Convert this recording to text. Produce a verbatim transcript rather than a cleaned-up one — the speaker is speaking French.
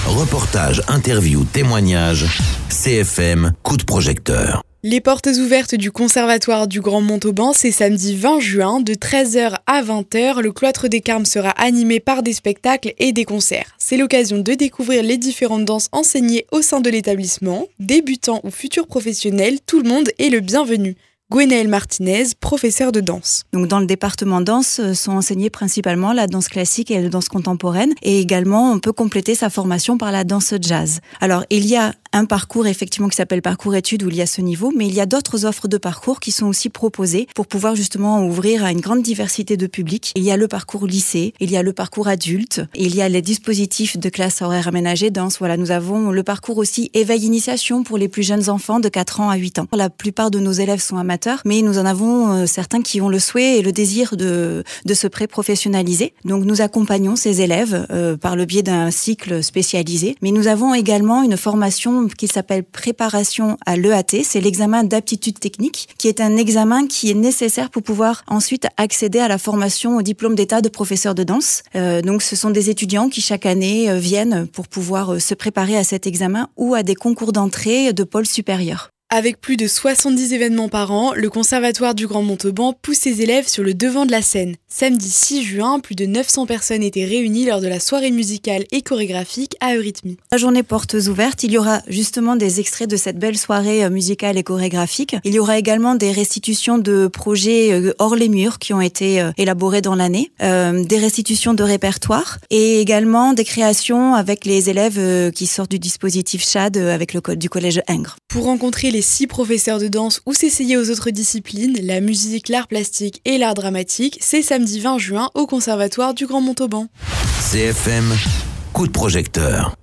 Reportages, interviews, témoignages. C F M, coup de projecteur. Les portes ouvertes du Conservatoire du Grand Montauban, c'est samedi vingt juin, de treize heures à vingt heures. Le cloître des Carmes sera animé par des spectacles et des concerts. C'est l'occasion de découvrir les différentes danses enseignées au sein de l'établissement. Débutants ou futurs professionnels, tout le monde est le bienvenu. Gwenaëlle Martinez, professeure de danse. Donc dans le département danse sont enseignées principalement la danse classique et la danse contemporaine, et également on peut compléter sa formation par la danse jazz. Alors il y a un parcours effectivement qui s'appelle parcours études où il y a ce niveau, mais il y a d'autres offres de parcours qui sont aussi proposées pour pouvoir justement ouvrir à une grande diversité de publics. Il y a le parcours lycée, il y a le parcours adulte, il y a les dispositifs de classe horaire aménagée danse. Voilà, nous avons le parcours aussi éveil initiation pour les plus jeunes enfants de quatre ans à huit ans. La plupart de nos élèves sont amateurs, mais nous en avons euh, certains qui ont le souhait et le désir de, de se pré-professionnaliser. Donc nous accompagnons ces élèves euh, par le biais d'un cycle spécialisé, mais nous avons également une formation qui s'appelle préparation à l'E A T, c'est l'examen d'aptitude technique, qui est un examen qui est nécessaire pour pouvoir ensuite accéder à la formation au diplôme d'état de professeur de danse. Euh, donc ce sont des étudiants qui chaque année euh, viennent pour pouvoir euh, se préparer à cet examen ou à des concours d'entrée de pôle supérieur. Avec plus de soixante-dix événements par an, le Conservatoire du Grand Montauban pousse ses élèves sur le devant de la scène. Samedi six juin, plus de neuf cents personnes étaient réunies lors de la soirée musicale et chorégraphique à Eurythmie. La journée portes ouvertes, il y aura justement des extraits de cette belle soirée musicale et chorégraphique. Il y aura également des restitutions de projets hors les murs qui ont été élaborés dans l'année, euh, des restitutions de répertoire et également des créations avec les élèves qui sortent du dispositif C H A D avec le du collège Ingres. Pour rencontrer les six professeurs de danse ou s'essayer aux autres disciplines, la musique, l'art plastique et l'art dramatique, c'est samedi vingt juin au Conservatoire du Grand Montauban. C F M, coup de projecteur.